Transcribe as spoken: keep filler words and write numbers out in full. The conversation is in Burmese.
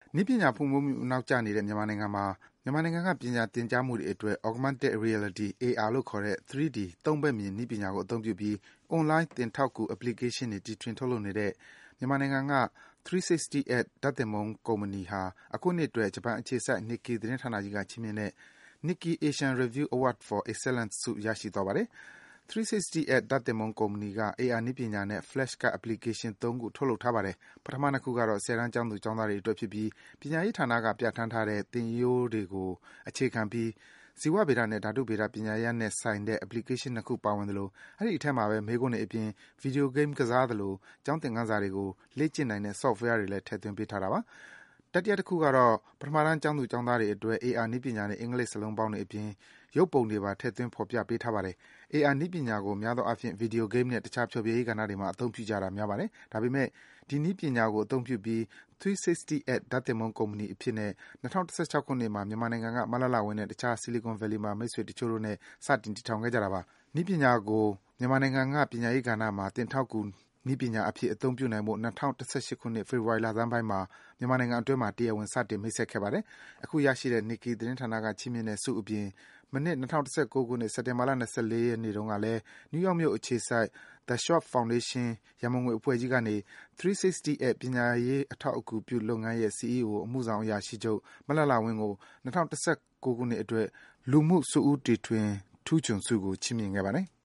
နည်းပညာဖွံ့ဖြိုးမှုနောက်ကျနေတဲ့မြန်မာနိုင်ငံမှာမြန်မာနိုင်ငံကပညာသင်ကြားမှုတွေအတွက် Augmented Reality (အေ အာရ်) လို့ခေါ်တဲ့ သရီဒီ သုံးဘက်မြင်နည်းပညာကိုအသုံးပြုပြီး Online သင်ထောက်ကူ Application တွေတီထွင်ထုတ်လုပ်နေတဲ့မြန်မာနိုင်ငံက three sixty ed ဓါတ်သင်ပုန်းကုမ္ပဏီဟာအခုနှစ်အတွက်ဂျပန်အခြေစိုက် Nikkei သတင်းဌာနကြီးကချီးမြှင့်တဲ့ Nikkei Asian Review Award for Excellence ဆုရရှိသွားပါတယ်။ three sixty ed ဓါတ်သင်ပုန်းကုမ္ပဏီက အေ အာရ် နည်းပညာနဲ့ Flashcard Application သုံးခုထုတ်လုပ်ထားပါတယ်။ ပထမနှစ်ခုကတော့ ဆယ်တန်းကျောင်းသူကျောင်းသားတွေအတွက်ဖြစ်ပြီး ပညာရေးဌာနကပြဌာန်းထားတဲ့ သင်ရိုးတွေကိုအခြေခံပြီး ဇီဝဗေဒနဲ့ဓါတုဗေဒပညာရပ်နဲ့ဆိုင်တဲ့ Application နှစ်ခုပါဝင်သလို အဲဒီအထဲမှာပဲ မေးခွန်းတွေအပြင် Video Game ကစားသလို ကျောင်းသင်ခန်းစာတွေကို လေ့ကျင့်နိုင်တဲ့ Software တွေလည်း ထည့်သွင်းပေးထားတာပါ။ တတိယတခုကတော့ ပထမတန်းကျောင်းသူကျောင်းသားတွေအတွက် အေ အာရ် နည်းပညာနဲ့ အင်္ဂလိပ်စာလုံးပေါင်းတွေအပြင် ရုပ်ပုံတွေပါ ထည့်သွင်းဖော်ပြပေးထားပါတယ်။ အေ အာရ် နည်းပညာကို များသောအားဖြင့် Video Game နဲ့ တခြားဖျော်ဖြေရေးကဏ္ဍတွေမှာအသုံးပြုကြတာများပါတယ်။ ဒါပေမယ့် ဒီနည်းပညာကိုအသုံးပြုပြီး three sixty ed ဓါတ်သင်ပုန်းကုမ္ပဏီအဖြစ်နဲ့ ၂၀၁၆ ခုနှစ်မှာ မြန်မာနိုင်ငံက မလှလှဝင်းနဲ့ တခြား Silicon Valley မှာ မိတ်ဆွေတချို့တို့နဲ့ စတင်တည်ထောင်ခဲ့ကြတာပါ။ နည်းပညာကို မြန်မာနိုင်ငံက ပညာရေးကဏ္ဍမှာ သင်ထောက်ကူနည်းပညာအဖြစ်အသုံးပြုနိုင်ဖို့ ၂၀၁၈ ခုနှစ် ဖေဖော်ဝါရီလဆန်းပိုင်းမှာ မြန်မာနိုင်ငံအတွင်းမှာ တရားဝင် စတင်မိတ်ဆက်ခဲ့ပါတယ်။ အခုရရှိတဲ့ Nikkei သတင်းဌာနကချီးမြှင့်တဲ့ဆုအပြင် မနှစ် ၂၀၁၉ ခုနှစ် စက်တင်ဘာလ ၂၄ ရက်နေ့တုန်းကလည်း နယူးယောက်မြို့အခြေစိုက် The Schwab Foundation ရန်ပုံငွေအဖွဲ့ကြီးကနေ three sixty ed ပညာရေးအထောက်အကူပြုလုပ်ငန်းရဲ့ စီ အီး အို အမှုဆောင်အရာရှိချုပ် မလှလှဝင်းကို ၂၀၁၉ ခုနှစ်အတွက် လူမှု-စွန့်ဦးတီထွင်ထူးချွန်ဆုကို ချီးမြှင့်ခဲ့ပါတယ်။